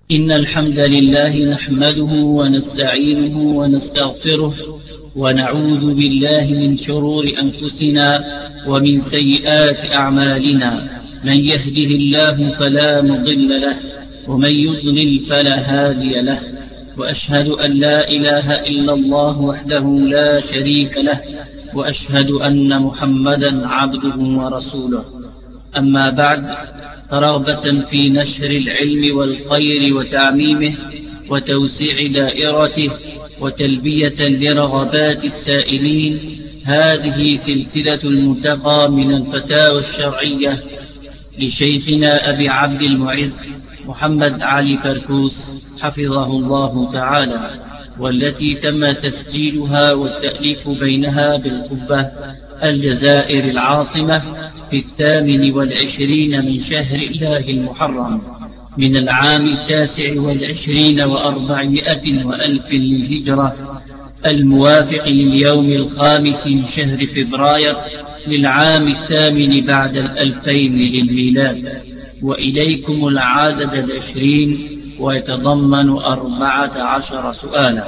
إن الحمد لله نحمده ونستعينه ونستغفره ونعوذ بالله من شرور أنفسنا ومن سيئات أعمالنا. من يهده الله فلا مضل له ومن يضلل فلا هادي له، وأشهد أن لا إله إلا الله وحده لا شريك له، وأشهد أن محمدا عبده ورسوله. أما بعد، رغبة في نشر العلم والخير وتعميمه وتوسيع دائرته وتلبية لرغبات السائلين، هذه سلسلة المنتقى من الفتاوى الشرعية لشيخنا أبي عبد المعز محمد علي فركوس حفظه الله تعالى، والتي تم تسجيلها والتأليف بينها بالقبة الجزائر العاصمة في 28 من شهر الله المحرم من العام 29 و400 وألف للهجرة، الموافق لليوم 5 من شهر فبراير للعام 8 بعد 2000 للميلاد. وإليكم العدد 20، ويتضمن 14 سؤالا.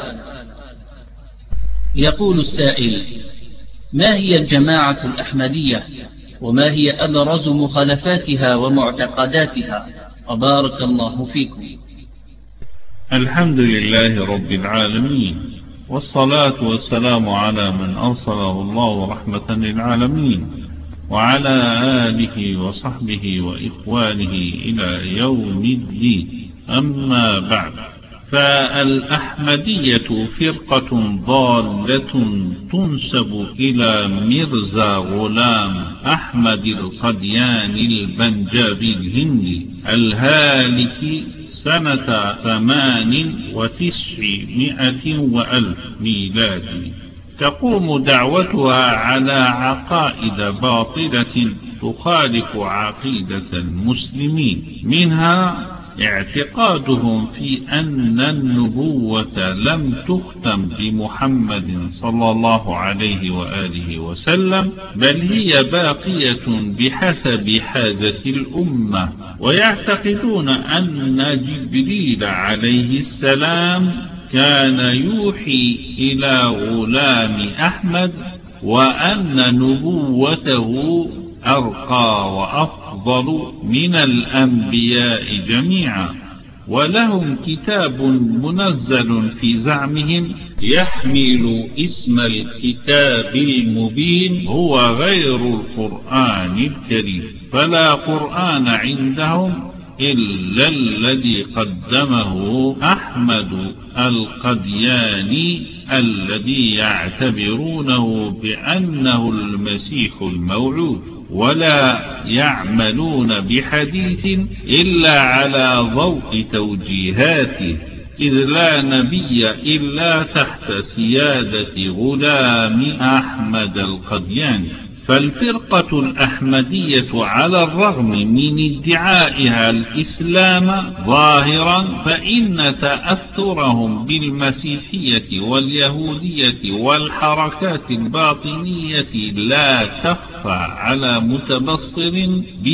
يقول السائل: ما هي الجماعة الأحمدية؟ وما هي أبرز مخالفاتها ومعتقداتها؟ وبارك الله فيكم. الحمد لله رب العالمين، والصلاة والسلام على من أرسله الله رحمة للعالمين، وعلى آله وصحبه وإخوانه إلى يوم الدين. أما بعد، فالأحمدية فرقة ضالة تنسب إلى مرزا غلام أحمد القدياني البنجابي الهندي الهالك سنة 98 وألف ميلادي. تقوم دعوتها على عقائد باطلة تخالف عقيدة المسلمين، منها اعتقادهم في أن النبوة لم تختم بمحمد صلى الله عليه وآله وسلم، بل هي باقية بحسب حاجة الأمة. ويعتقدون أن جبريل عليه السلام كان يوحي إلى غلام أحمد، وأن نبوته أرقى وأفضل من الأنبياء جميعا. ولهم كتاب منزل في زعمهم يحمل اسم الكتاب المبين، هو غير القرآن الكريم، فلا قرآن عندهم إلا الذي قدمه أحمد القدياني، الذي يعتبرونه بأنه المسيح الموعود، ولا يعملون بحديث إلا على ضوء توجيهاته، إذ لا نبي إلا تحت سيادة غلام أحمد القدياني. فالفرقة الأحمدية على الرغم من ادعائها الإسلام ظاهرا، فإن تأثرهم بالمسيحية واليهودية والحركات الباطنية لا تخفى على متبصر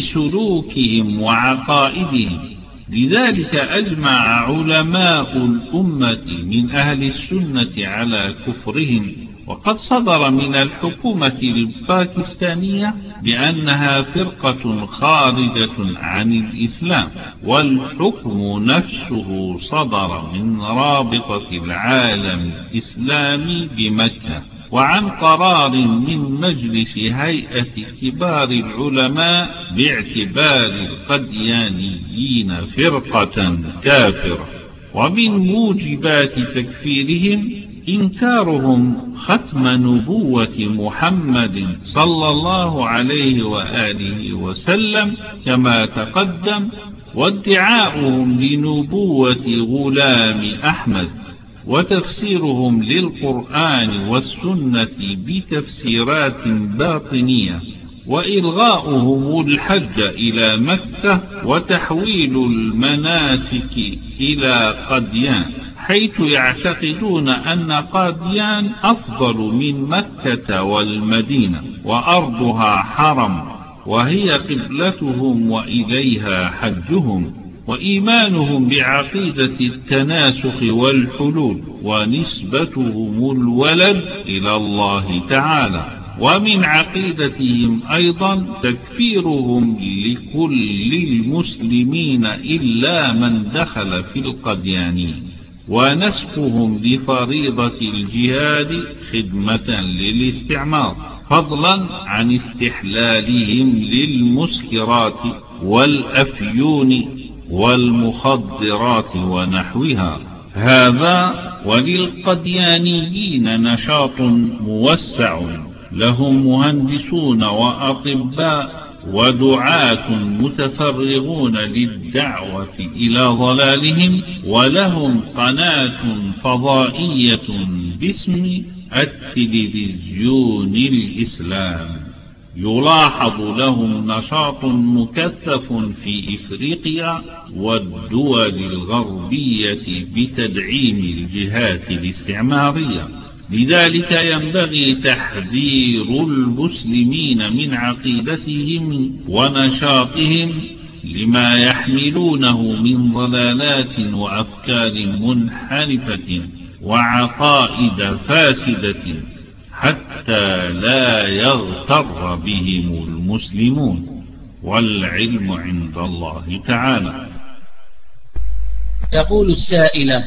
بسلوكهم وعقائدهم. لذلك أجمع علماء الأمة من أهل السنة على كفرهم، وقد صدر من الحكومة الباكستانية بأنها فرقة خارجة عن الإسلام، والحكم نفسه صدر من رابطة العالم الإسلامي بمكة، وعن قرار من مجلس هيئة كبار العلماء باعتبار القديانيين فرقة كافرة. ومن موجبات تكفيرهم إنكارهم ختم نبوة محمد صلى الله عليه وآله وسلم كما تقدم، وادعاؤهم لنبوة غلام أحمد، وتفسيرهم للقرآن والسنة بتفسيرات باطنية، وإلغاؤهم الحج إلى مكة، وتحويل المناسك إلى قديان، حيث يعتقدون أن قاديان أفضل من مكة والمدينة، وأرضها حرم، وهي قبلتهم وإليها حجهم. وإيمانهم بعقيدة التناسخ والحلول ونسبتهم الولد إلى الله تعالى. ومن عقيدتهم أيضا تكفيرهم لكل المسلمين إلا من دخل في القديانين، ونسخهم لفريضة الجهاد خدمة للاستعمار، فضلا عن استحلالهم للمسكرات والأفيون والمخدرات ونحوها. هذا وللقديانيين نشاط موسع، لهم مهندسون وأطباء ودعاة متفرغون للدعوة إلى ضلالهم، ولهم قناة فضائية باسم التلفزيون الإسلام. يلاحظ لهم نشاط مكثف في إفريقيا والدول الغربية بتدعيم الجهات الاستعمارية. لذلك ينبغي تحذير المسلمين من عقيدتهم ونشاطهم لما يحملونه من ضلالات وأفكار منحرفة وعقائد فاسدة، حتى لا يغتر بهم المسلمون، والعلم عند الله تعالى. تقول السائلة: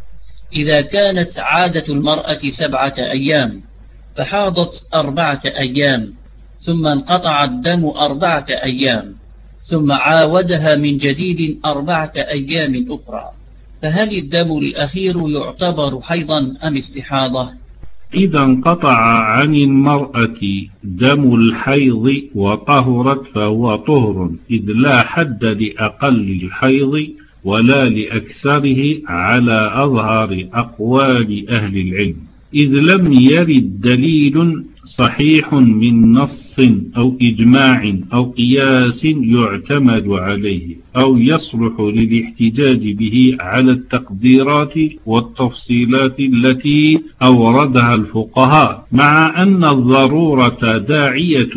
إذا كانت عادة المرأة 7 أيام فحاضت 4 أيام، ثم انقطع الدم 4 أيام، ثم عاودها من جديد 4 أيام أخرى، فهل الدم الأخير يعتبر حيضا أم استحاضة؟ إذا انقطع عن المرأة دم الحيض وطهرت فهو طهر، إذ لا حد لأقل الحيض ولا لأكثره على أظهر أقوال أهل العلم، إذ لم يرد دليل صحيح من نص أو إجماع أو قياس يعتمد عليه أو يصلح للاحتجاج به على التقديرات والتفصيلات التي أوردها الفقهاء، مع أن الضرورة داعية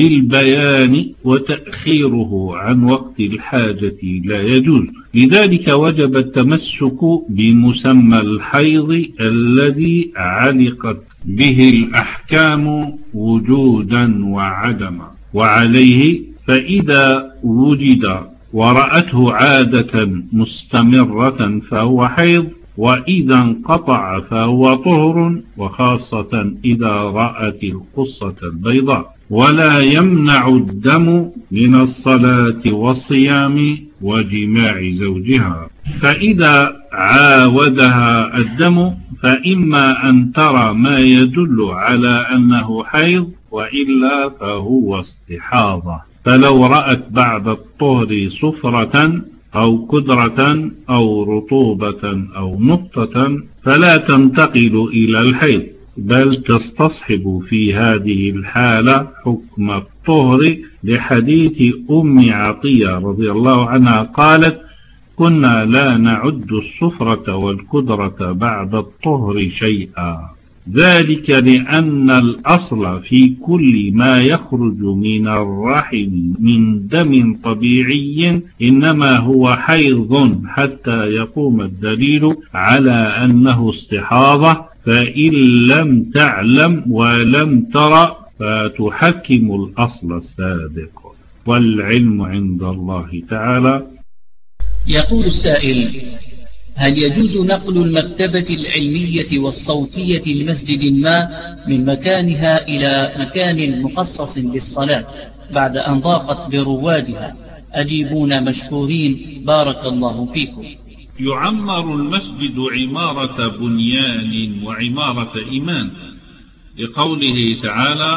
للبيان وتأخيره عن وقت الحاجة لا يجوز. لذلك وجب التمسك بمسمى الحيض الذي علقت به الأحكام وجودا وعدما، وعليه فإذا وجد ورأته عادة مستمرة فهو حيض، وإذا انقطع فهو طهر، وخاصة إذا رأت القصة البيضاء. ولا يمنع الدم من الصلاة والصيام وجماع زوجها. فإذا عاودها الدم فإما أن ترى ما يدل على أنه حيض، وإلا فهو استحاضة. فلو رأت بعد الطهر صفرة أو كدرة أو رطوبة أو نقطة فلا تنتقل إلى الحيض، بل تستصحب في هذه الحالة حكم الطهر، لحديث أم عطية رضي الله عنها قالت: كنا لا نعد الصفرة والكدرة بعد الطهر شيئا، ذلك لأن الأصل في كل ما يخرج من الرحم من دم طبيعي إنما هو حيض، حتى يقوم الدليل على أنه استحاضة، فإن لم تعلم ولم ترى فتحكم الأصل السابق، والعلم عند الله تعالى. يقول السائل: هل يجوز نقل المكتبة العلمية والصوتية لمسجد ما من مكانها إلى مكان مخصص للصلاة بعد أن ضاقت بروادها؟ أجيبونا مشكورين، بارك الله فيكم. يعمر المسجد عمارة بنيان وعمارة إيمان، لقوله تعالى: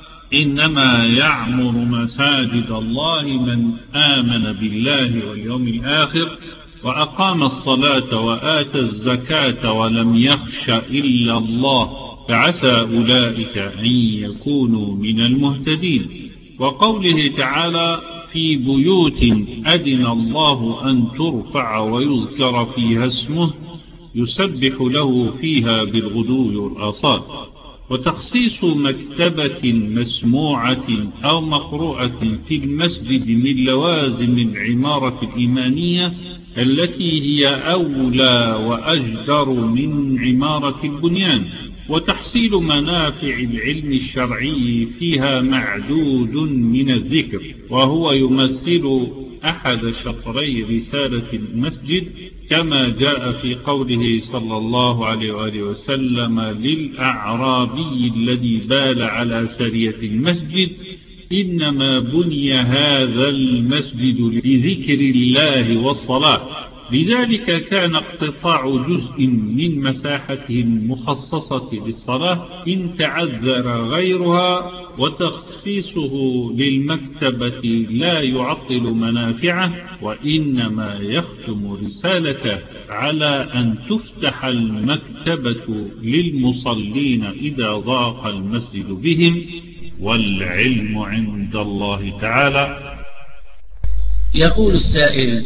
إنما يعمر مساجد الله من آمن بالله واليوم الآخر وأقام الصلاة وآتى الزكاة ولم يخش إلا الله، فعسى أولئك أن يكونوا من المهتدين. وقوله تعالى: في بيوت أذن الله أن ترفع ويذكر فيها اسمه يسبح له فيها بالغدو والآصال. وتخصيص مكتبة مسموعة أو مقروءة في المسجد من لوازم العمارة الإيمانية التي هي أولى وأجدر من عمارة البنيان، وتحصيل منافع العلم الشرعي فيها معدود من الذكر، وهو يمثل أحد شطري رسالة المسجد، كما جاء في قوله صلى الله عليه وآله وسلم للأعرابي الذي بال على سرية المسجد: إنما بني هذا المسجد لذكر الله والصلاة. لذلك كان اقتطاع جزء من مساحته المخصصة للصلاة إن تعذر غيرها، وتخصيصه للمكتبة لا يعطل منافعه، وإنما يختم رسالته على أن تفتح المكتبة للمصلين إذا ضاق المسجد بهم، والعلم عند الله تعالى. يقول السائل: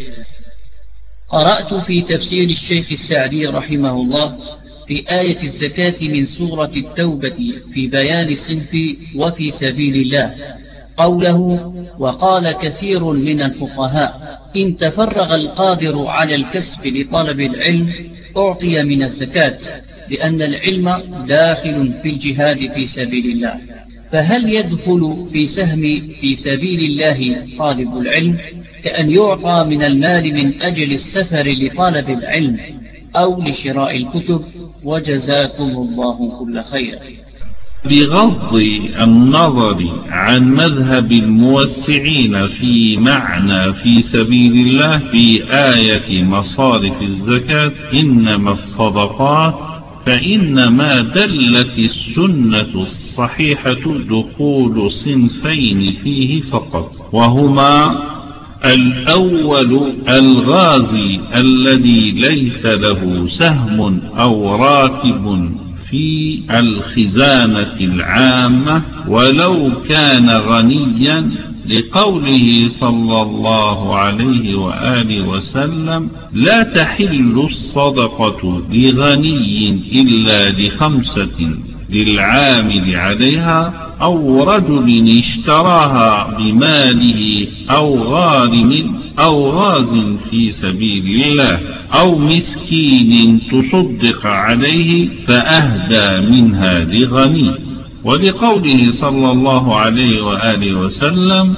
قرأت في تفسير الشيخ السعدي رحمه الله في آية الزكاة من سورة التوبة في بيان الصنف وفي سبيل الله قوله: وقال كثير من الفقهاء إن تفرغ القادر على الكسب لطلب العلم أعطي من الزكاة، لأن العلم داخل في الجهاد في سبيل الله، فهل يدخل في سهم في سبيل الله طالب العلم كأن يعطى من المال من أجل السفر لطلب العلم أو لشراء الكتب؟ وجزاكم الله كل خير. بغض النظر عن مذهب الموسعين في معنى في سبيل الله في آية مصارف الزكاة إنما الصدقات، فإنما دلت السنة الصحيحة دخول صنفين فيه فقط، وهما: الأول الغازي الذي ليس له سهم أو راتب في الخزانة العامة ولو كان غنيا، لقوله صلى الله عليه وآله وسلم: لا تحل الصدقة لغني إلا لخمسة: للعامل عليها، أو رجل اشتراها بماله، أو غارم أو غاز في سبيل الله، أو مسكين تصدق عليه فأهدى منها لغني. ولقوله صلى الله عليه وآله وسلم: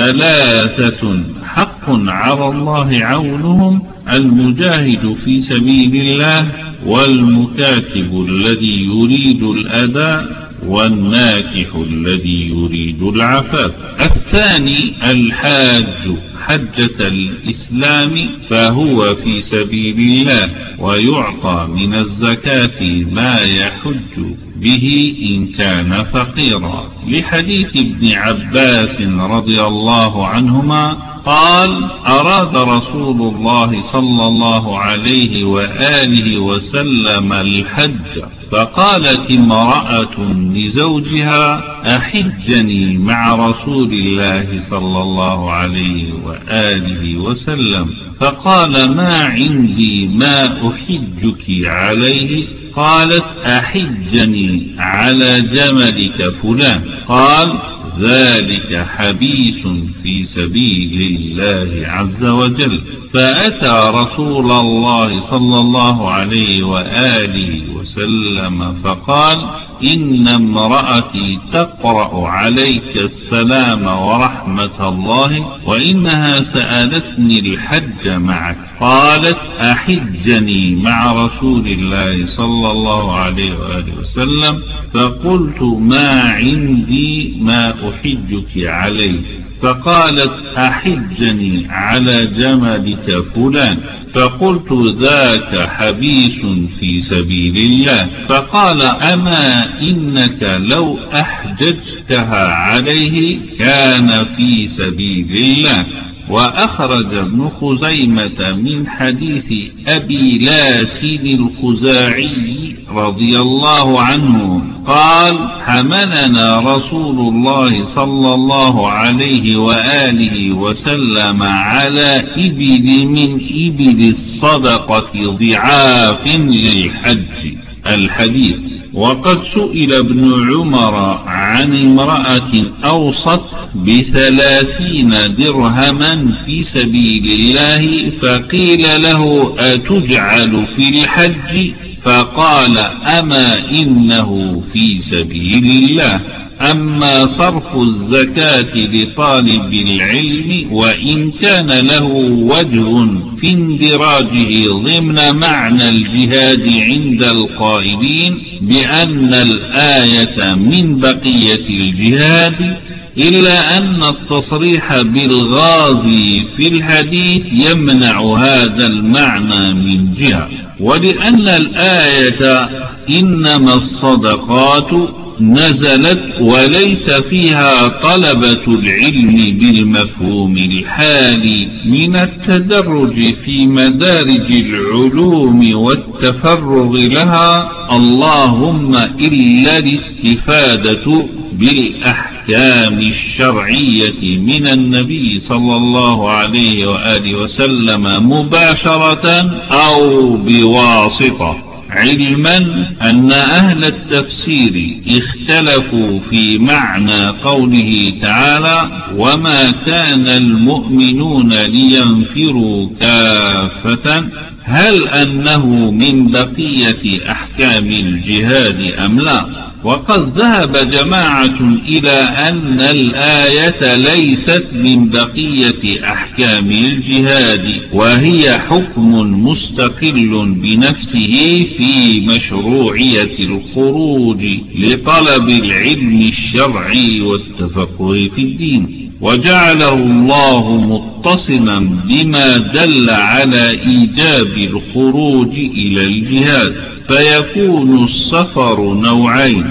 ثلاثة حق على الله عونهم: المجاهد في سبيل الله، والمكاتب الذي يريد الأداء، والناكح الذي يريد العفاف. الثاني الحاج حجة الإسلام، فهو في سبيل الله، ويعطى من الزكاة ما يحج به إن كان فقيرا، لحديث ابن عباس رضي الله عنهما قال: أراد رسول الله صلى الله عليه وآله وسلم الحج، فقالت امرأة لزوجها: أحجني مع رسول الله صلى الله عليه وآله وسلم، فقال: ما عندي ما أحجك عليه. قالت: أحجني على جملك فلان. قال: ذلك حبيس في سبيل الله عز وجل. فأتى رسول الله صلى الله عليه وآله وسلم فقال: إن امرأتي تقرأ عليك السلام ورحمة الله، وإنها سألتني الحج معك. قالت: أحجني مع رسول الله صلى الله عليه وآله وسلم. فقلت: ما عندي ما أحجك عليه. فقالت: أحجني على جملك فلان. فقلت: ذاك حبيس في سبيل الله. فقال: أما إنك لو أحججتها عليه كان في سبيل الله. وأخرج ابن خزيمة من حديث أبي لاسين الخزاعي رضي الله عنه قال: حملنا رسول الله صلى الله عليه وآله وسلم على إبل من إبل الصدقة ضعاف للحج. الحديث. وقد سئل ابن عمر عن امرأة أوصت ب30 درهما في سبيل الله، فقيل له أتجعل في الحج؟ فقال أما إنه في سبيل الله. أما صرف الزكاة لطالب العلم وإن كان له وجه في اندراجه ضمن معنى الجهاد عند القائلين بأن الآية من بقية الجهاد، إلا أن التصريح بالغازي في الحديث يمنع هذا المعنى من جهة، ولأن الآية إنما الصدقات نزلت وليس فيها طلبة العلم بالمفهوم الحالي من التدرج في مدارج العلوم والتفرغ لها، اللهم إلا الاستفادة بالأحكام الشرعية من النبي صلى الله عليه وآله وسلم مباشرة أو بواسطة. علما أن أهل التفسير اختلفوا في معنى قوله تعالى وما كان المؤمنون لينفروا كافة، هل أنه من بقية أحكام الجهاد أم لا؟ وقد ذهب جماعة إلى أن الآية ليست من بقية أحكام الجهاد، وهي حكم مستقل بنفسه في مشروعية الخروج لطلب العلم الشرعي والتفقه في الدين، وجعله الله متصلا بما دل على إيجاب الخروج إلى الجهاد، فيكون السفر نوعين: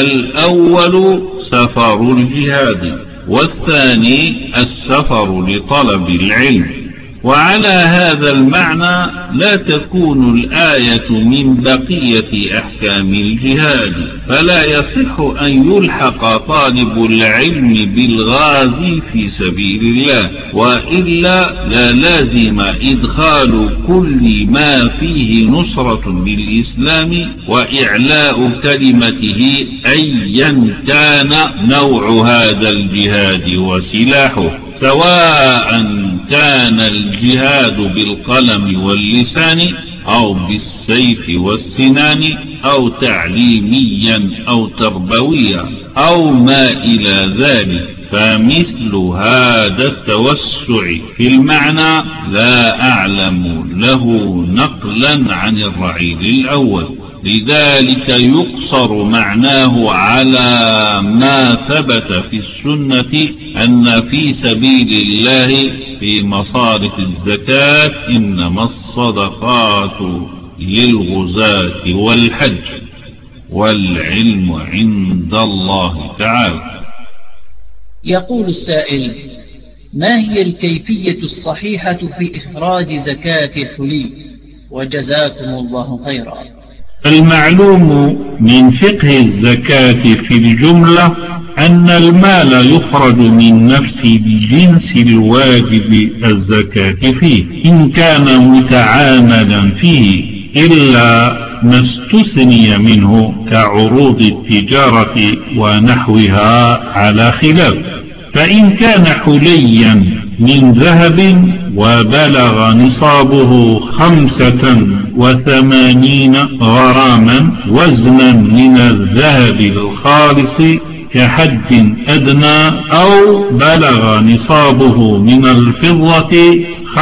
الأول سفر الجهاد، والثاني السفر لطلب العلم. وعلى هذا المعنى لا تكون الآية من بقية أحكام الجهاد، فلا يصح أن يلحق طالب العلم بالغازي في سبيل الله، وإلا لا لازم إدخال كل ما فيه نصرة للإسلام وإعلاء كلمته أيا كان نوع هذا الجهاد وسلاحه، سواء كان الجهاد بالقلم واللسان أو بالسيف والسنان أو تعليميا أو تربويا أو ما إلى ذلك. فمثل هذا التوسع في المعنى لا أعلم له نقلا عن الرعيل الأول، لذلك يقصر معناه على ما ثبت في السنة أن في سبيل الله في مصارف الزكاة إنما الصدقات للغزاة والحج، والعلم عند الله تعالى. يقول السائل: ما هي الكيفية الصحيحة في إخراج زكاة الحلي؟ وجزاكم الله خيرا. المعلوم من فقه الزكاة في الجملة أن المال يخرج من نفس الجنس الواجب الزكاة فيه إن كان متعاملا فيه، إلا ما استثني منه كعروض التجارة ونحوها على خلاف. فإن كان حليا من ذهب وبلغ نصابه 85 غراما وزنا من الذهب الخالص كحد أدنى، أو بلغ نصابه من الفضة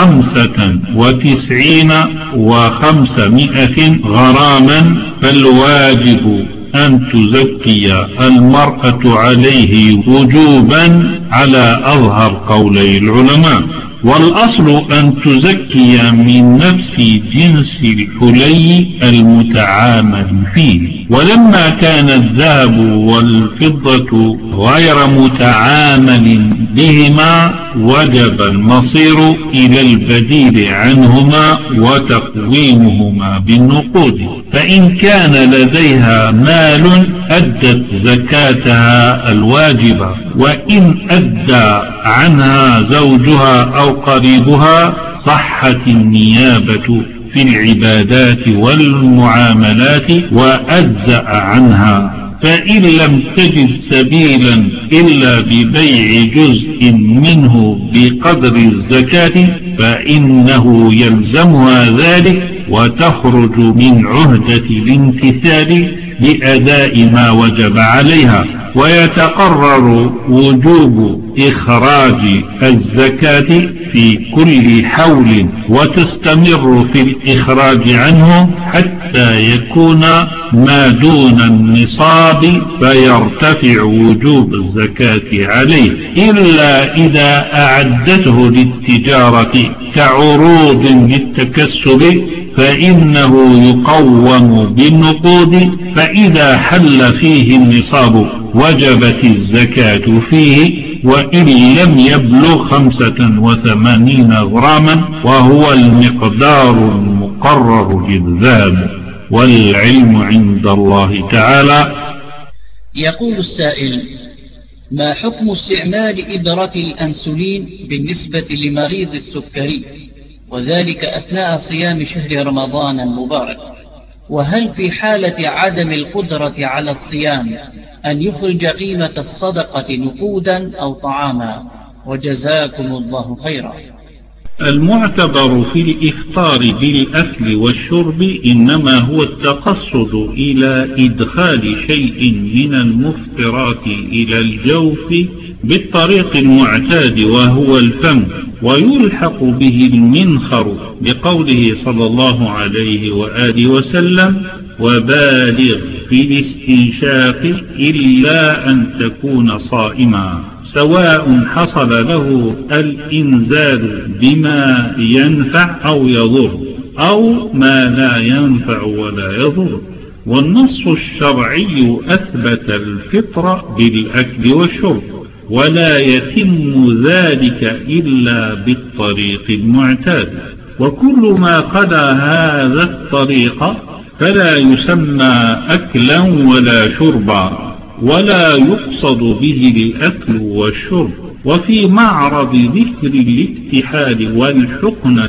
95 غراما، فالواجب أن تزكي المرأة عليه وجوبا على أظهر قولي العلماء، والأصل أن تزكي من نفس جنس الحلي المتعامل فيه. ولما كان الذهب والفضة غير متعامل بهما وجب المصير إلى البديل عنهما وتقويمهما بالنقود. فإن كان لديها مال أدت زكاتها الواجبة، وإن أدى عنها زوجها أو قريبها صحت النيابة في العبادات والمعاملات وأجزأ عنها. فإن لم تجد سبيلا إلا ببيع جزء منه بقدر الزكاة فإنه يلزمها ذلك وتخرج من عهدة الامتثال بأداء ما وجب عليها، ويتقرر وجوب إخراج الزكاة في كل حول، وتستمر في الإخراج عنه حتى يكون ما دون النصاب فيرتفع وجوب الزكاة عليه، إلا إذا أعدته للتجارة كعروض للتكسب فإنه يقوم بالنقود، فإذا حل فيه النصاب وجبت الزكاة فيه، وإن لم يبلغ 85 غراما وهو المقدار المقرر للذهب، والعلم عند الله تعالى. يقول السائل: ما حكم استعمال إبرة الأنسولين بالنسبة لمريض السكري، وذلك أثناء صيام شهر رمضان المبارك؟ وهل في حالة عدم القدرة على الصيام أن يخرج قيمة الصدقة نقودا أو طعاما؟ وجزاكم الله خيرا. المعتبر في الإفطار بالأكل والشرب إنما هو التقصد إلى إدخال شيء من المفطرات إلى الجوف بالطريق المعتاد وهو الفم، ويلحق به المنخر لقوله صلى الله عليه وآله وسلم: وبالغ في الاستنشاق إلا أن تكون صائما، سواء حصل له الإنزال بما ينفع أو يضر أو ما لا ينفع ولا يضر. والنص الشرعي أثبت الفطر بالأكل والشرب، ولا يتم ذلك إلا بالطريق المعتاد، وكل ما خلا هذا الطريق فلا يسمى أكلا ولا شربا، ولا يقصد به الأكل والشرب. وفي معرض ذكر الاكتحال والحقنة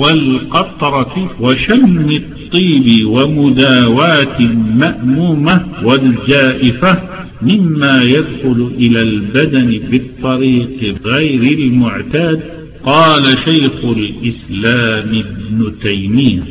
والقطرة وشم الطيب ومداواة المأمومة والجائفة مما يدخل إلى البدن بالطريق غير المعتاد، قال شيخ الإسلام ابن تيمية: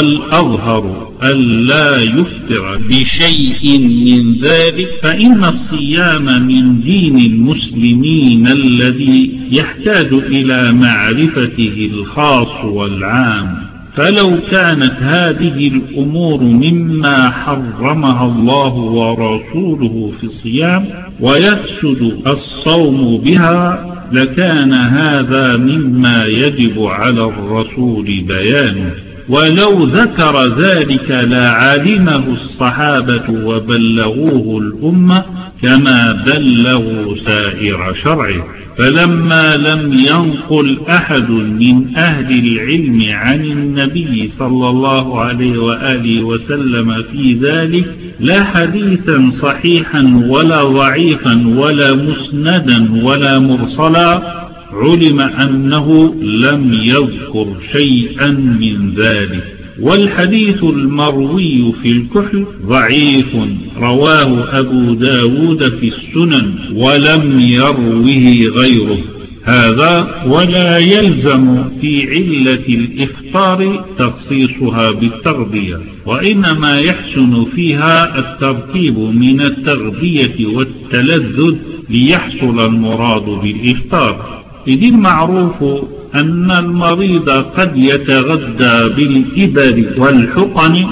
والأظهر ألا يفطر بشيء من ذلك، فإن الصيام من دين المسلمين الذي يحتاج إلى معرفته الخاص والعام. فلو كانت هذه الأمور مما حرمها الله ورسوله في الصيام ويفسد الصوم بها لكان هذا مما يجب على الرسول بيانه، ولو ذكر ذلك لعلمه الصحابة وبلغوه الأمة كما بلغوا سائر شرعه. فلما لم ينقل أحد من أهل العلم عن النبي صلى الله عليه وآله وسلم في ذلك لا حديثا صحيحا ولا ضعيفا ولا مسندا ولا مرسلا، علم أنه لم يذكر شيئا من ذلك. والحديث المروي في الكحل ضعيف، رواه أبو داود في السنن ولم يروه غيره. هذا ولا يلزم في علة الإفطار تخصيصها بالتغذية، وإنما يحسن فيها التركيب من التغذية والتلذذ ليحصل المراد بالإفطار. إذ المعروف أن المريض قد يتغذى بالإبر والحقن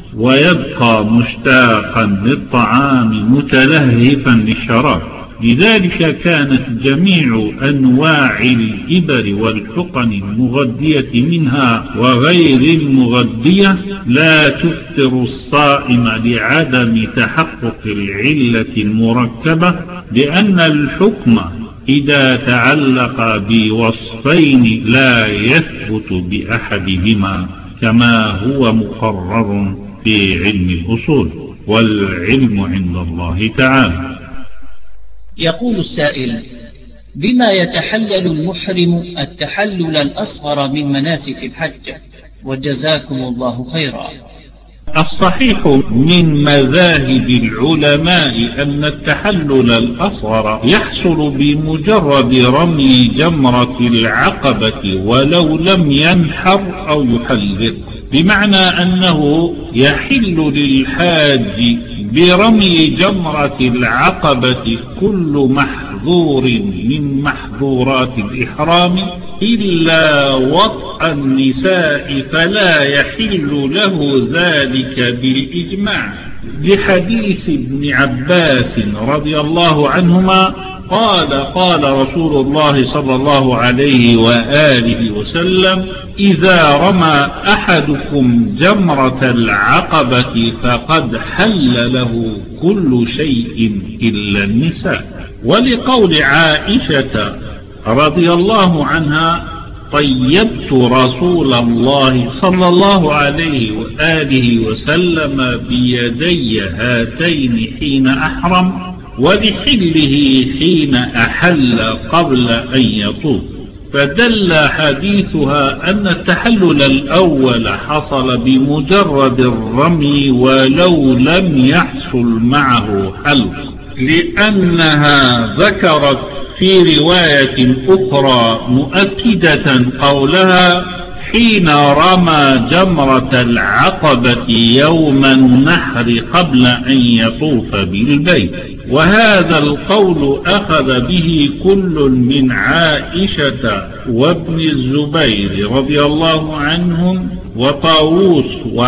ويبقى مشتاقا للطعام متلهفا للشراب، لذلك كانت جميع أنواع الإبر والحقن المغذية منها وغير المغذية لا تفطر الصائم لعدم تحقق العلة المركبة، لأن الحكم إذا تعلق بوصفين لا يثبت بأحدهما كما هو مقرر في علم الأصول، والعلم عند الله تعالى. يقول السائل: بما يتحلل المحرم التحلل الأصغر من مناسك الحج، وجزاكم الله خيرا. الصحيح من مذاهب العلماء أن التحلل الأصغر يحصل بمجرد رمي جمرة العقبة ولو لم ينحر أو يحلق، بمعنى أنه يحل للحاج برمي جمرة العقبة كل محظور من محظورات الإحرام إلا وطأ النساء، فلا يحل له ذلك بالإجماع، لحديث ابن عباس رضي الله عنهما قال رسول الله صلى الله عليه وآله وسلم: إذا رمى أحدكم جمرة العقبة فقد حل له كل شيء إلا النساء. ولقول عائشة رضي الله عنها: طيبت رسول الله صلى الله عليه وآله وسلم بيدي هاتين حين أحرم، ولحله حين أحل قبل أن يطوف، فدل حديثها أن التحلل الأول حصل بمجرد الرمي ولو لم يحصل معه حلق، لأنها ذكرت في رواية أخرى مؤكدة قولها: حين رمى جمرة العقبة يوم النحر قبل أن يطوف بالبيت. وهذا القول أخذ به كل من عائشة وابن الزبير رضي الله عنهم وطاووس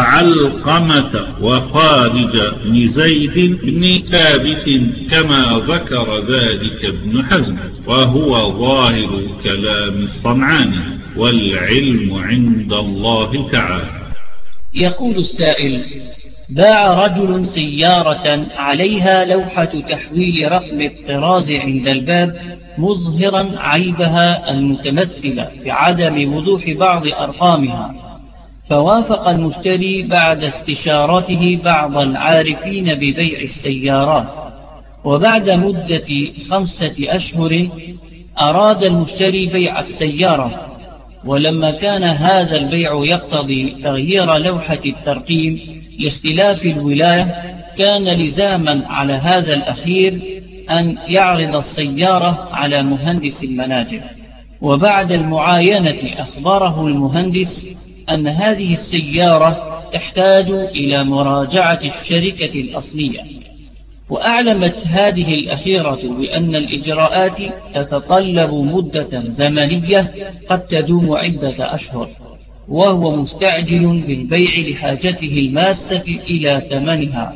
وعلقمة وخارج بن زيد بن ثابت، كما ذكر ذلك ابن حزم، وهو ظاهر كلام الصنعاني، والعلم عند الله تعالى. يقول السائل: باع رجل سيارة عليها لوحة تحويل رقم الطراز عند الباب مظهرا عيبها المتمثل في عدم وضوح بعض أرقامها، فوافق المشتري بعد استشارته بعض العارفين ببيع السيارات، وبعد مدة 5 أشهر أراد المشتري بيع السيارة، ولما كان هذا البيع يقتضي تغيير لوحة الترقيم لاختلاف الولاية، كان لزاما على هذا الأخير أن يعرض السيارة على مهندس المناجم، وبعد المعاينة أخبره المهندس أن هذه السيارة تحتاج إلى مراجعة الشركة الأصلية، وأعلمت هذه الأخيرة بأن الإجراءات تتطلب مدة زمنية قد تدوم عدة أشهر، وهو مستعجل بالبيع لحاجته الماسة إلى ثمنها،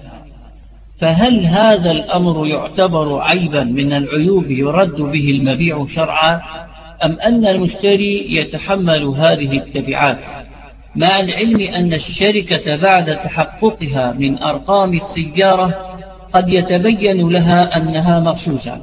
فهل هذا الأمر يعتبر عيبا من العيوب يرد به المبيع شرعا، أم أن المشتري يتحمل هذه التبعات، مع العلم أن الشركة بعد تحققها من أرقام السيارة قد يتبين لها أنها مغشوشة؟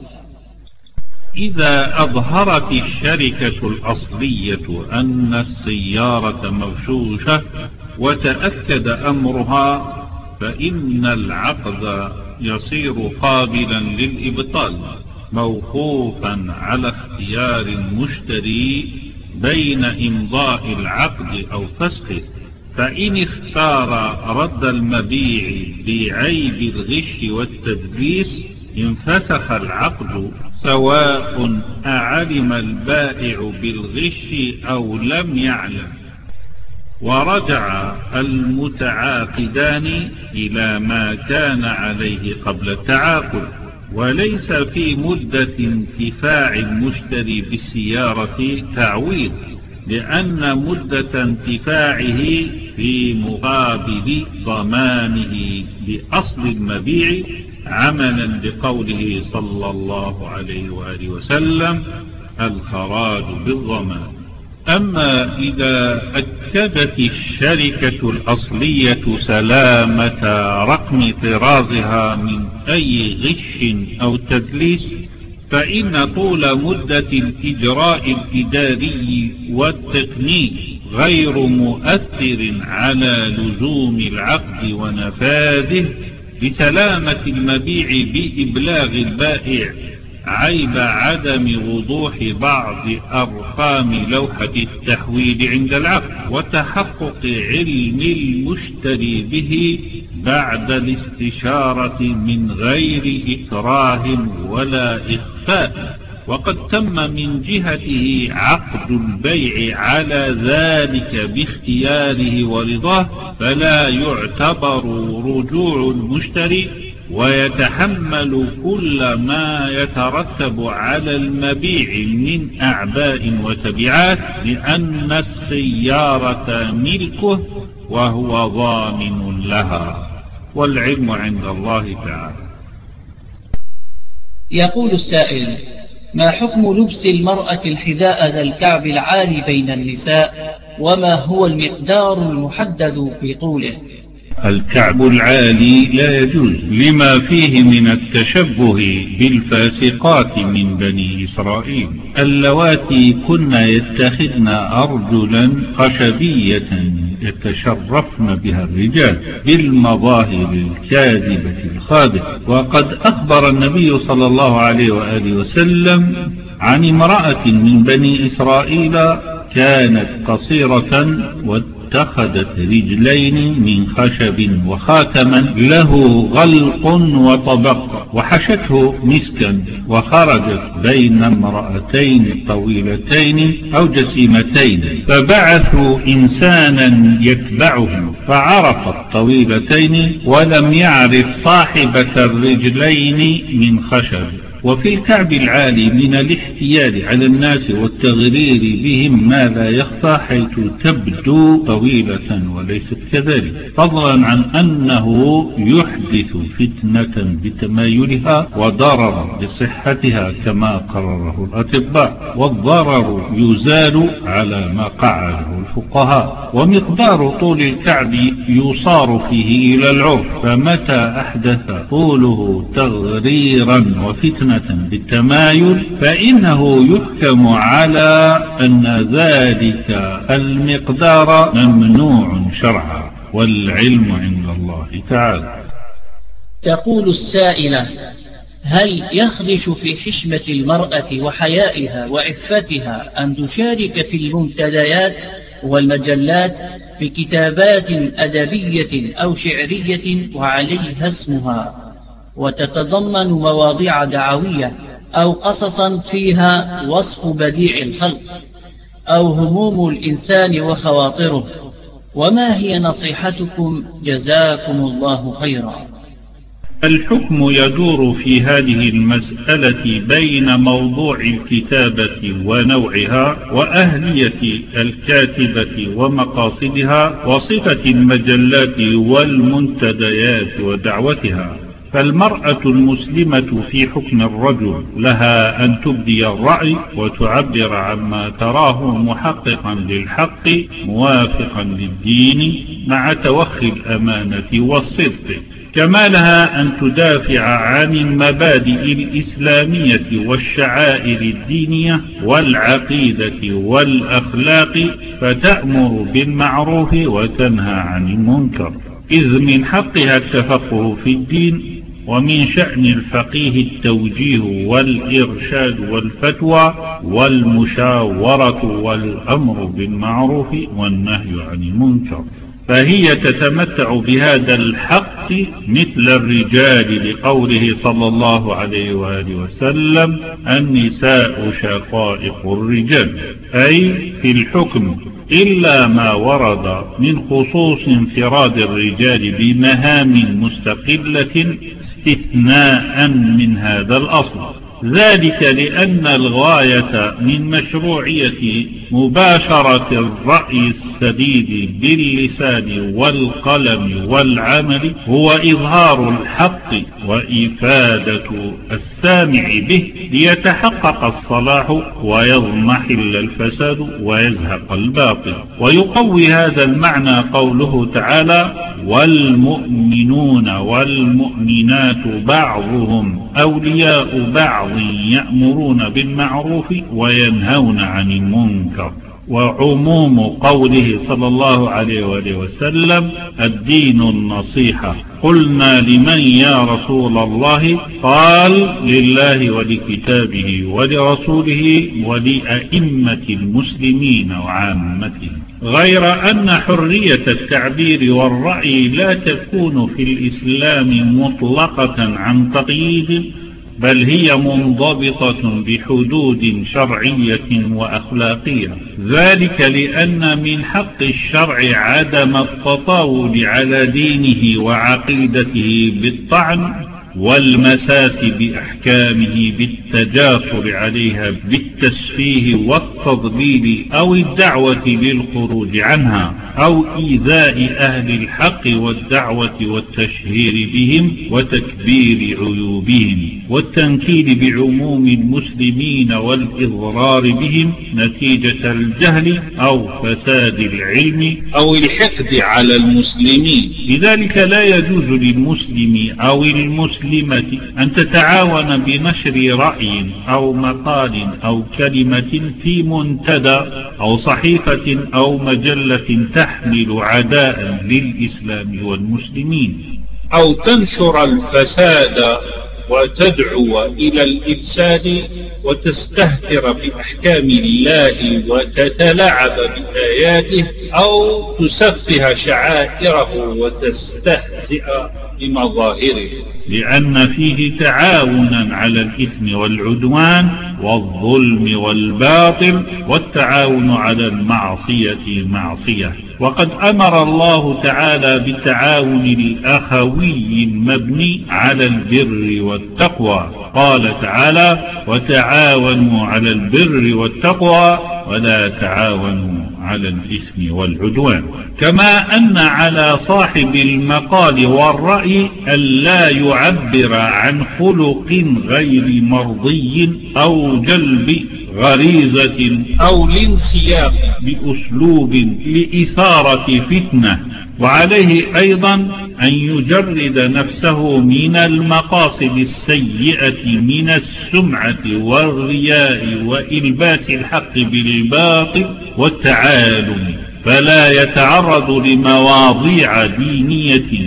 إذا أظهرت الشركة الأصلية أن السيارة مغشوشة وتأكد أمرها، فإن العقد يصير قابلا للإبطال، موقوفا على اختيار المشتري بين إمضاء العقد أو فسخه. فإن اختار رد المبيع بعيب الغش والتدليس انفسخ العقد، سواء أعلم البائع بالغش أو لم يعلم، ورجع المتعاقدان إلى ما كان عليه قبل التعاقد. وليس في مدة انتفاع المشتري بالسيارة تعويض، لأن مدة انتفاعه في مقابل ضمانه لأصل المبيع، عملا بقوله صلى الله عليه وآله وسلم: الخراج بالضمان. أما إذا أكدت الشركة الأصلية سلامة رقم طرازها من أي غش أو تدليس، فإن طول مدة الإجراء الإداري والتقني غير مؤثر على لزوم العقد ونفاذه لسلامة المبيع بإبلاغ البائع عيب عدم وضوح بعض أرقام لوحة التحويل عند العقد، وتحقق علم المشتري به بعد الاستشارة من غير إكراه ولا إخفاء، وقد تم من جهته عقد البيع على ذلك باختياره ورضاه، فلا يعتبر رجوع المشتري، ويتحمل كل ما يترتب على المبيع من أعباء وتبعات، لأن السيارة ملكه وهو ضامن لها، والعلم عند الله تعالى. يقول السائل: ما حكم لبس المرأة الحذاء ذا الكعب العالي بين النساء، وما هو المقدار المحدد في طوله؟ الكعب العالي لا يجوز لما فيه من التشبه بالفاسقات من بني إسرائيل اللواتي كن يتخذن أرجلا خشبية يتشرفن بها الرجال بالمظاهر الكاذبة الخادعة. وقد أخبر النبي صلى الله عليه وآله وسلم عن امرأة من بني إسرائيل كانت قصيرة اتخذت رجلين من خشب وخاتما له غلق وطبق، وحشته مسكا، وخرجت بين امرأتين طويلتين أو جسيمتين، فبعثوا إنسانا يتبعه فعرف الطويلتين ولم يعرف صاحبة الرجلين من خشب. وفي الكعب العالي من الاحتيال على الناس والتغرير بهم ما لا يخفى، حيث تبدو طويلة وليست كذلك، فضلا عن أنه يحدث فتنة بتمايلها وضررا بصحتها كما قرره الأطباء، والضرر يزال على ما قعده الفقهاء. ومقدار طول الكعب يصار فيه إلى العرف، فمتى أحدث طوله تغريرا وفتنة بالتمايل فإنه يحكم على أن ذلك المقدار ممنوع شرعا، والعلم عند الله تعالى. تقول السائلة: هل يخدش في حشمة المرأة وحيائها وعفتها أن تشارك في المنتديات والمجلات بكتابات أدبية أو شعرية وعليها اسمها، وتتضمن مواضيع دعوية أو قصصا فيها وصف بديع الخلق أو هموم الإنسان وخواطره؟ وما هي نصيحتكم جزاكم الله خيرا؟ الحكم يدور في هذه المسألة بين موضوع الكتابة ونوعها، وأهلية الكاتبة ومقاصدها، وصفة المجلات والمنتديات ودعوتها. فالمرأة المسلمة في حكم الرجل لها أن تبدي الرأي وتعبر عما تراه محققا للحق موافقا للدين مع توخي الأمانة والصدق، كما لها أن تدافع عن المبادئ الإسلامية والشعائر الدينية والعقيدة والأخلاق، فتأمر بالمعروف وتنهى عن المنكر، إذ من حقها التفقه في الدين، ومن شأن الفقيه التوجيه والإرشاد والفتوى والمشاورة والأمر بالمعروف والنهي عن المنكر، فهي تتمتع بهذا الحق مثل الرجال، لقوله صلى الله عليه وآله وسلم: النساء شقائق الرجال، أي في الحكم إلا ما ورد من خصوص انفراد الرجال بمهام مستقلة استثناء من هذا الأصل، ذلك لأن الغاية من مشروعية مباشرة الرأي السديد باللسان والقلم والعمل هو إظهار الحق وإفادة السامع به، ليتحقق الصلاح ويضمحل الفساد ويزهق الباطل. ويقوي هذا المعنى قوله تعالى: والمؤمنون والمؤمنات بعضهم أولياء بعض يأمرون بالمعروف وينهون عن المنكر، وعموم قوله صلى الله عليه وآله وسلم: الدين النصيحة. قلنا: لمن يا رسول الله؟ قال: لله ولكتابه ولرسوله ولأئمة المسلمين وعامتهم. غير أن حرية التعبير والرأي لا تكون في الإسلام مطلقة عن تقييد، بل هي منضبطة بحدود شرعية وأخلاقية. ذلك لأن من حق الشرع عدم التطاول على دينه وعقيدته بالطعن والمساس بأحكامه بالتجاسر عليها بالتسفيه والتضليل أو الدعوة للخروج عنها أو إيذاء أهل الحق والدعوة والتشهير بهم وتكبير عيوبهم والتنكيل بعموم المسلمين والإضرار بهم نتيجة الجهل أو فساد العلم أو الحقد على المسلمين. لذلك لا يجوز للمسلم أو المسلمة أن تتعاون بنشر رأي أو مقال أو كلمة في منتدى أو صحيفة أو مجلة تحمل عداء للإسلام والمسلمين، أو تنشر الفساد وتدعو إلى الإفساد وتستهتر بأحكام الله وتتلاعب بآياته أو تسفه شعائره وتستهزئ بمظاهره، لأن فيه تعاونا على الإثم والعدوان والظلم والباطل، والتعاون على المعصية معصية. وقد أمر الله تعالى بالتعاون الأخوي المبني على البر والتقوى. قال تعالى: وتعاونوا على البر والتقوى ولا تعاونوا على الإثم والعدوان. كما أن على صاحب المقال والرأي ألا يعبر عن خلق غير مرضي أو جلب غريزة أو الانسياق بأسلوب لإثارة فتنة. وعليه أيضا أن يجرد نفسه من المقاصد السيئة من السمعة والرياء وإلباس الحق بالباطل والتعالم، فلا يتعرض لمواضيع دينية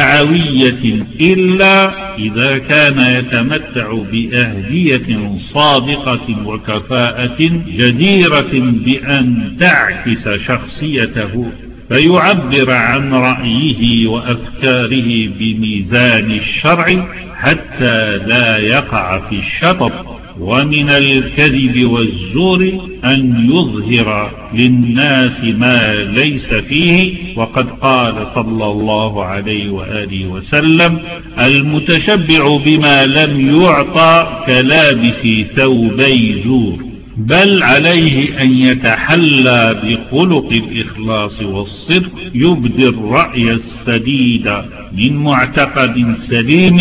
دعوية إلا إذا كان يتمتع بأهلية صادقة وكفاءة جديرة بأن تعكس شخصيته، فيعبر عن رأيه وأفكاره بميزان الشرع حتى لا يقع في الشطط. ومن الكذب والزور أن يظهر للناس ما ليس فيه، وقد قال صلى الله عليه وآله وسلم: المتشبع بما لم يعطى كلابس ثوبي زور. بل عليه أن يتحلى بخلق الإخلاص والصدق، يبدي الرأي السديد من معتقد سليم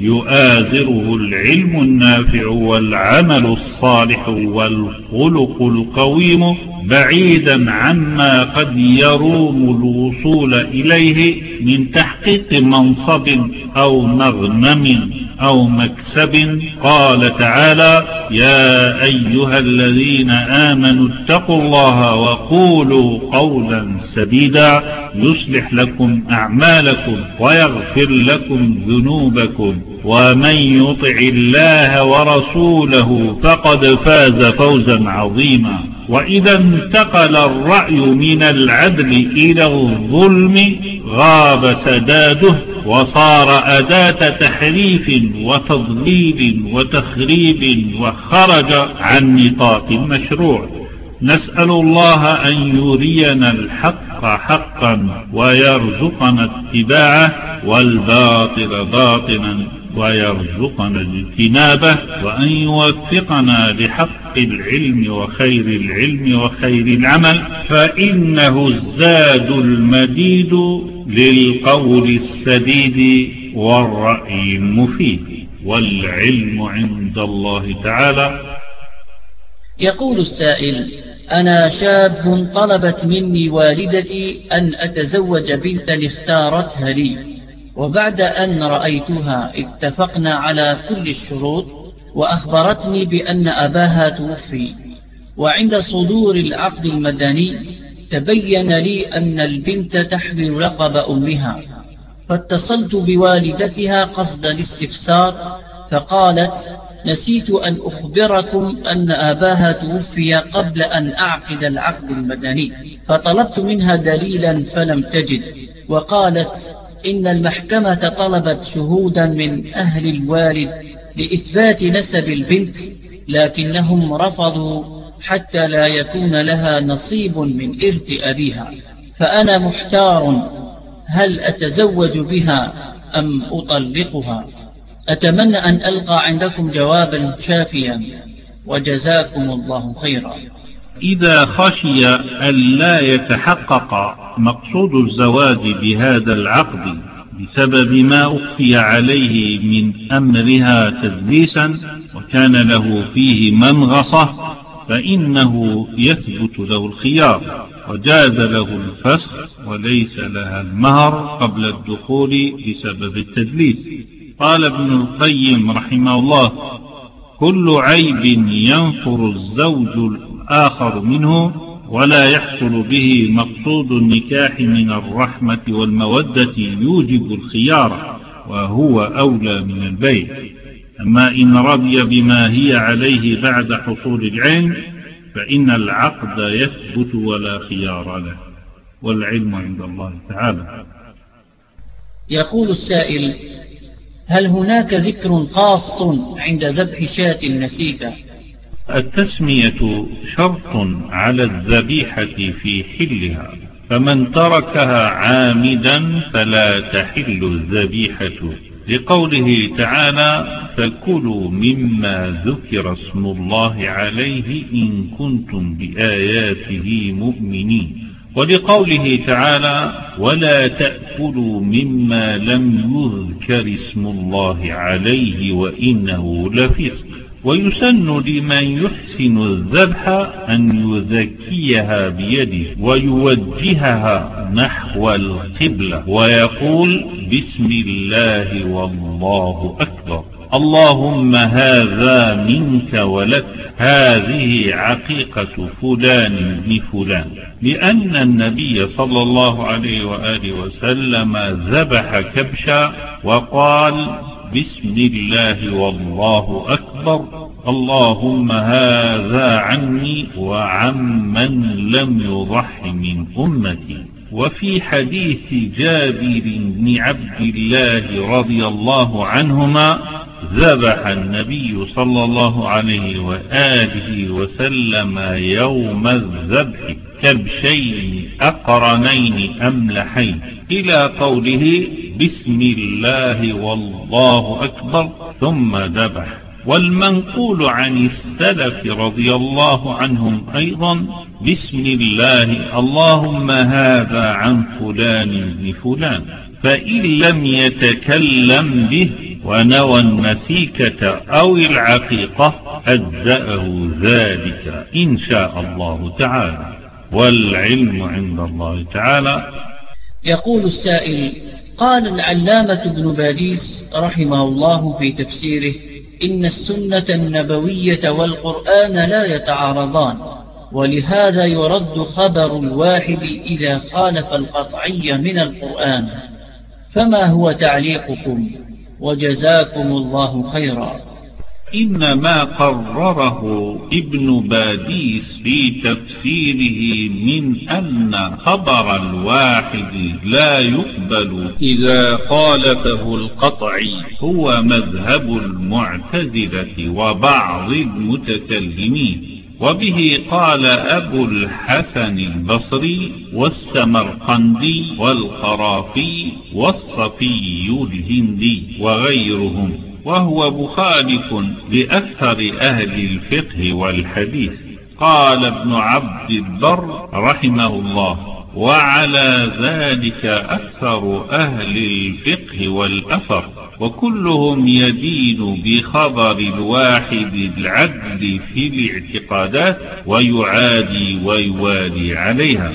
يؤازره العلم النافع والعمل الصالح والخلق القويم، بعيدا عما قد يروم الوصول إليه من تحقيق منصب أو مغنم أو مكسب. قال تعالى: يا أيها الذين آمنوا اتقوا الله وقولوا قولا سديدا يصلح لكم أعمالكم ويغفر لكم ذنوبكم ومن يطع الله ورسوله فقد فاز فوزا عظيما. وإذا انتقل الرأي من العدل إلى الظلم غاب سداده وصار أداة تحريف وتضليل وتخريب وخرج عن نطاق المشروع. نسأل الله أن يرينا الحق حقا ويرزقنا اتباعه والباطل باطلا ويرزقنا اجتنابه، وأن يوفقنا لحق العلم وخير العلم وخير العمل، فإنه الزاد المديد للقول السديد والرأي المفيد، والعلم عند الله تعالى. يقول السائل: أنا شاب طلبت مني والدتي أن أتزوج بنتا اختارتها لي، وبعد أن رأيتها اتفقنا على كل الشروط، وأخبرتني بأن أباها توفي، وعند صدور العقد المدني تبين لي أن البنت تحمل لقب أمها، فاتصلت بوالدتها قصد الاستفسار، فقالت: نسيت أن أخبركم أن أباها توفي قبل أن أعقد العقد المدني، فطلبت منها دليلا فلم تجد، وقالت: إن المحكمة طلبت شهودا من أهل الوالد لإثبات نسب البنت، لكنهم رفضوا حتى لا يكون لها نصيب من إرث أبيها، فأنا محتار، هل أتزوج بها أم أطلقها؟ أتمنى أن ألقى عندكم جوابا شافيا، وجزاكم الله خيرا. إذا خشي أن لا يتحقق مقصود الزواج بهذا العقد بسبب ما أخفي عليه من أمرها تدليسا وكان له فيه منغصة، فإنه يثبت له الخيار وجاز له الفسخ، وليس لها المهر قبل الدخول بسبب التدليس. قال ابن القيم رحمه الله: كل عيب ينفر الزوج الآخر منه ولا يحصل به مقصود النكاح من الرحمة والمودة يوجب الخيار، وهو أولى من البيع. أما إن رضي بما هي عليه بعد حصول العلم فإن العقد يثبت ولا خيار له، والعلم عند الله تعالى. يقول السائل: هل هناك ذكر خاص عند ذبح شاة نسيكة؟ التسمية شرط على الذبيحة في حلها، فمن تركها عامدا فلا تحل الذبيحة، لقوله تعالى: فكلوا مما ذكر اسم الله عليه إن كنتم بآياته مؤمنين، ولقوله تعالى: ولا تأكلوا مما لم يذكر اسم الله عليه وإنه لفسق. ويسن لمن يحسن الذبح أن يذكيها بيده ويوجهها نحو القبلة ويقول: بسم الله والله أكبر، اللهم هذا منك ولك، هذه عقيقة فلان بن فلان، لأن النبي صلى الله عليه وآله وسلم ذبح كبشا وقال: بسم الله والله أكبر، اللهم هذا عني وعمن لم يضح من أمتي. وفي حديث جابر بن عبد الله رضي الله عنهما: ذبح النبي صلى الله عليه وآله وسلم يوم الذبح كبشين أقرنين أملحين، إلى قوله: بسم الله والله أكبر، ثم ذبح. والمنقول عن السلف رضي الله عنهم أيضا: بسم الله اللهم هذا عن فلان بن فلان، فإن لم يتكلم به ونوى النسيكة أو العقيقة أجزأه ذلك إن شاء الله تعالى، والعلم عند الله تعالى. يقول السائل: قال العلامة ابن باديس رحمه الله في تفسيره: إن السنة النبوية والقرآن لا يتعارضان، ولهذا يرد خبر الواحد إذا خالف القطعي من القرآن، فما هو تعليقكم؟ وجزاكم الله خيرا. إنما قرره ابن باديس في تفسيره من أن خبر الواحد لا يقبل إذا خالفه القطعي هو مذهب المعتزلة وبعض المتكلمين، وبه قال أبو الحسن البصري والسمرقندي والخرافي والصفي الهندي وغيرهم، وهو مخالف لأكثر أهل الفقه والحديث. قال ابن عبد البر رحمه الله: وعلى ذلك أكثر أهل الفقه والأثر، وكلهم يدين بخبر الواحد العدل في الاعتقادات ويعادي ويوالي عليها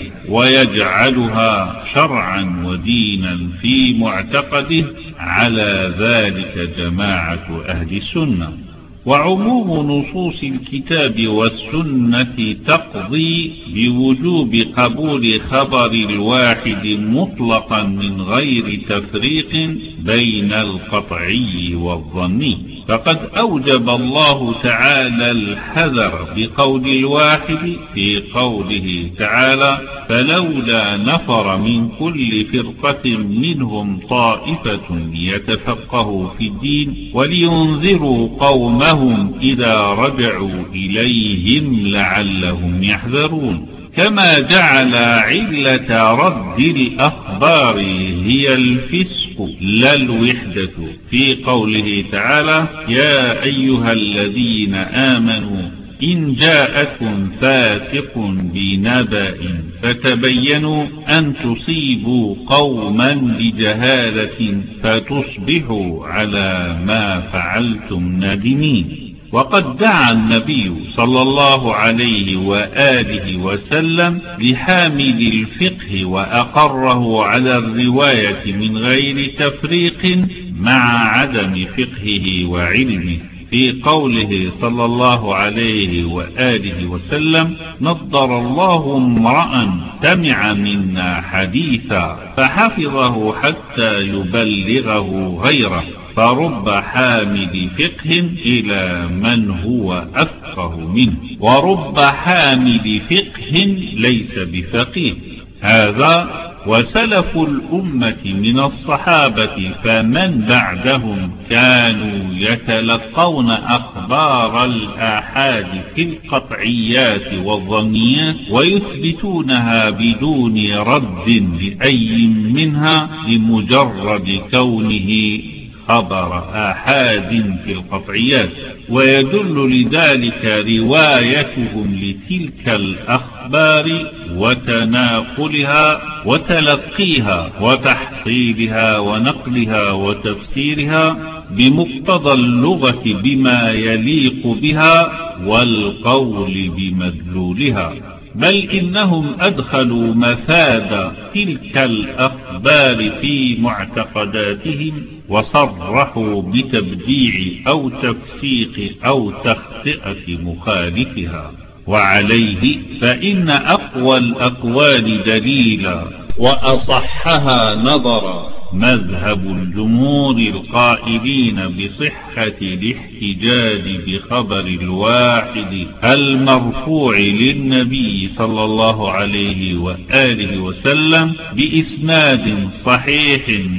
ويجعلها شرعا ودينا في معتقده، على ذلك جماعة أهل السنة. وعموم نصوص الكتاب والسنة تقضي بوجوب قبول خبر الواحد مطلقا من غير تفريق بين القطعي والظني، فقد أوجب الله تعالى الحذر بقول الواحد في قوله تعالى: فلولا نفر من كل فرقة منهم طائفة ليتفقهوا في الدين ولينذروا قومهم إذا رجعوا إليهم لعلهم يحذرون. كما جعل علة رد الأخبار هي الفسق لا الوحدة في قوله تعالى: يا أيها الذين آمنوا إن جاءكم فاسق بنبأ فتبينوا أن تصيبوا قوما بجهالة فتصبحوا على ما فعلتم نادمين. وقد دعا النبي صلى الله عليه وآله وسلم بحامل الفقه وأقره على الرواية من غير تفريق مع عدم فقهه وعلمه في قوله صلى الله عليه وآله وسلم: نضر الله امرأ سمع منا حديثا فحفظه حتى يبلغه غيره، فرب حامل فقه إلى من هو أفقه منه، ورب حامل فقه ليس بفقيه. هذا وسلف الأمة من الصحابة فمن بعدهم كانوا يتلقون أخبار الآحاد في القطعيات والظنيات ويثبتونها بدون رد لأي منها لمجرد كونه خبر آحاد في القطعيات. ويدل لذلك روايتهم لتلك الأخبار وتناقلها وتلقيها وتحصيلها ونقلها وتفسيرها بمقتضى اللغة بما يليق بها والقول بمدلولها، بل إنهم أدخلوا مفاد تلك الأخبار في معتقداتهم وصرحوا بتبديع أو تفسيق أو تخطئة مخالفها. وعليه فإن أقوى الأقوال دليلا وأصحها نظرا مذهب الجمهور القائلين بصحة الاحتجاج بخبر الواحد المرفوع للنبي صلى الله عليه وآله وسلم بإسناد صحيح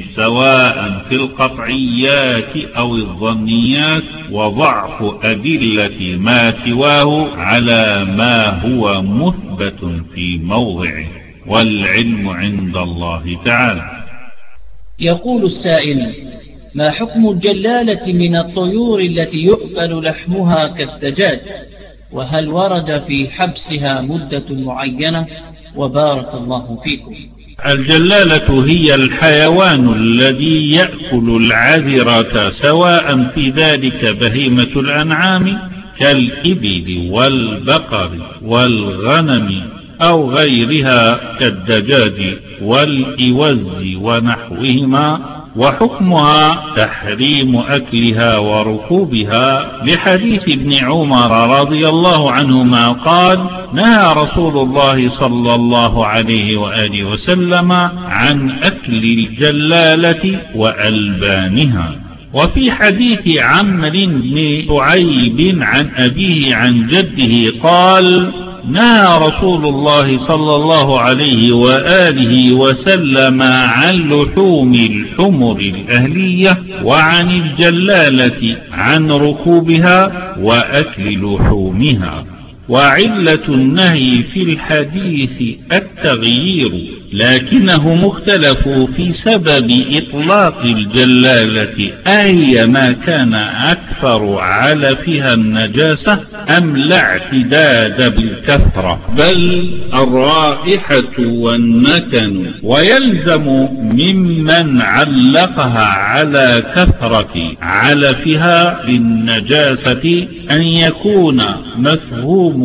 سواء في القطعيات أو الظنيات، وضعف أدلة ما سواه على ما هو مثبت في موضعه، والعلم عند الله تعالى. يقول السائل: ما حكم الجلالة من الطيور التي يؤكل لحمها كالدجاج؟ وهل ورد في حبسها مدة معينة؟ وبارك الله فيكم. الجلالة هي الحيوان الذي يأكل العذرة، سواء في ذلك بهيمة الأنعام كالإبل والبقر والغنم أو غيرها كالدجاج والإوز ونحوهما. وحكمها تحريم أكلها وركوبها لحديث ابن عمر رضي الله عنهما قال: نهى رسول الله صلى الله عليه وآله وسلم عن أكل الجلالة وألبانها. وفي حديث عمرو بن شعيب عن أبيه عن جده قال: نهى رسول الله صلى الله عليه وآله وسلم عن لحوم الحمر الأهلية وعن الجلالة عن ركوبها وأكل لحومها. وعلة النهي في الحديث التغيير، لكنهم اختلفوا في سبب إطلاق الجلالة، أي ما كان أكثر علفها النجاسة أم لا اعتداد بالكثرة، بل الرائحة والنتن. ويلزم ممن علقها على كثرة علفها للنجاسة أن يكون مفهومه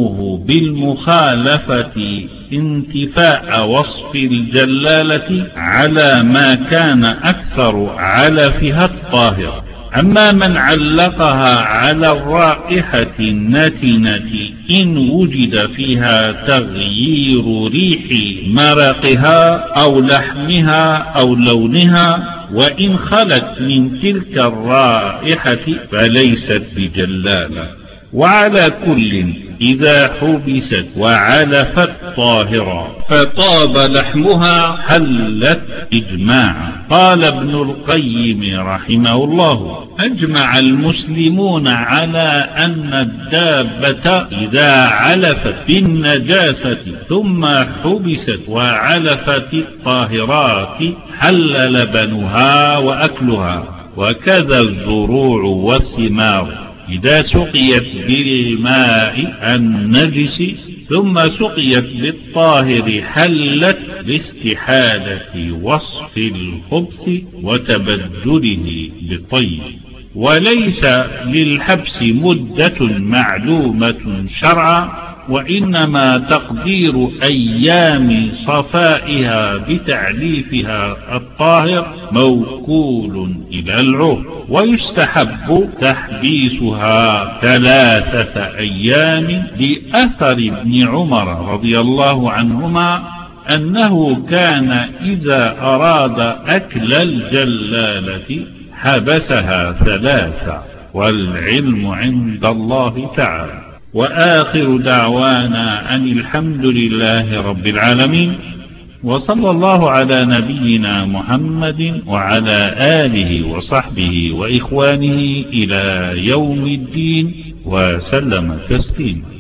بالمخالفة انتفاء وصف الجلالة على ما كان أكثر علفها الطاهر. أما من علقها على الرائحة النتنة إن وجد فيها تغيير ريح مرقها أو لحمها أو لونها، وإن خلت من تلك الرائحة فليست بجلالة. وعلى كل إذا حبست وعلفت طاهرا فطاب لحمها حلت إجماعا. قال ابن القيم رحمه الله: أجمع المسلمون على أن الدابة إذا علفت بالنجاسة ثم حبست وعلفت الطاهرات حل لبنها وأكلها، وكذا الزروع والثمار إذا سقيت بالماء النجس ثم سقيت بالطاهر حلت لاستحالة وصف الخبث وتبدله بالطيب. وليس للحبس مدة معلومة شرعا، وإنما تقدير أيام صفائها بتعليفها الطاهر موكول إلى العرف. ويستحب تحبيسها 3 أيام لأثر ابن عمر رضي الله عنهما أنه كان إذا أراد أكل الجلالة حبسها 3، والعلم عند الله تعالى. وآخر دعوانا أن الحمد لله رب العالمين، وصلى الله على نبينا محمد وعلى آله وصحبه وإخوانه إلى يوم الدين، وسلم تسليما.